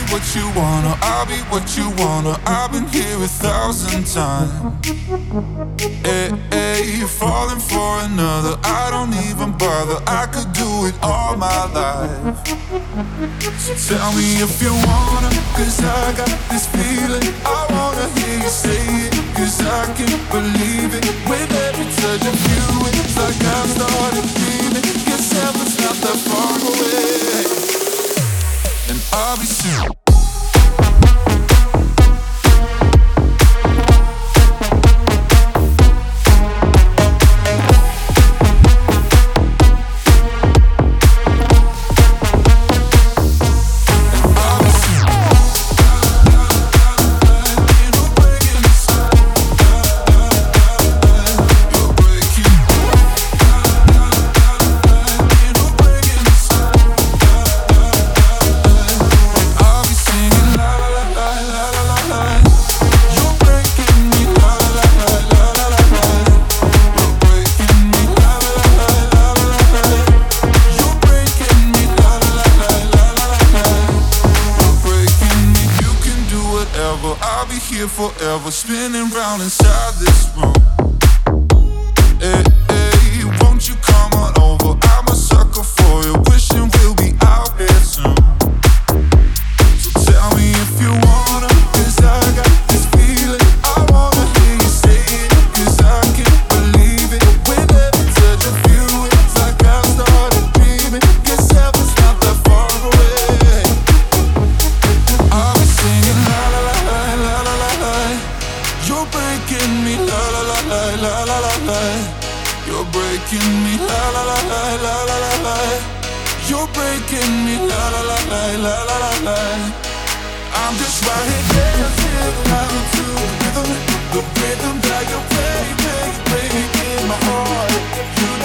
what you wanna, I'll be what you wanna. I've been here 1,000 times. Hey, hey, you're falling for another, I don't even bother. I could do it all my life. So tell me if you wanna, cause I got this feeling. I wanna hear you say it, cause I can't believe it. With every touch of you, it's like I've started dreaming. Guess heaven's not that far away, and I'll be soon. I'll be here forever, spinning round inside this room. Hey, hey, won't you come on over? I'm a sucker for you, wishing we'll be out here soon. So tell me if you wanna, cause I got this feeling. I wanna hear you say it, cause I can't believe it. With every touch of you, it's like I've started dreaming. Guess heaven's not that far away. I'll be singing la la la la la la la. You're breaking me la la la la la la la la. You're breaking me la la la la la la la la. You're breaking me la la la la la la la la. I'm just right here dancing out to the rhythm that you play in my heart. You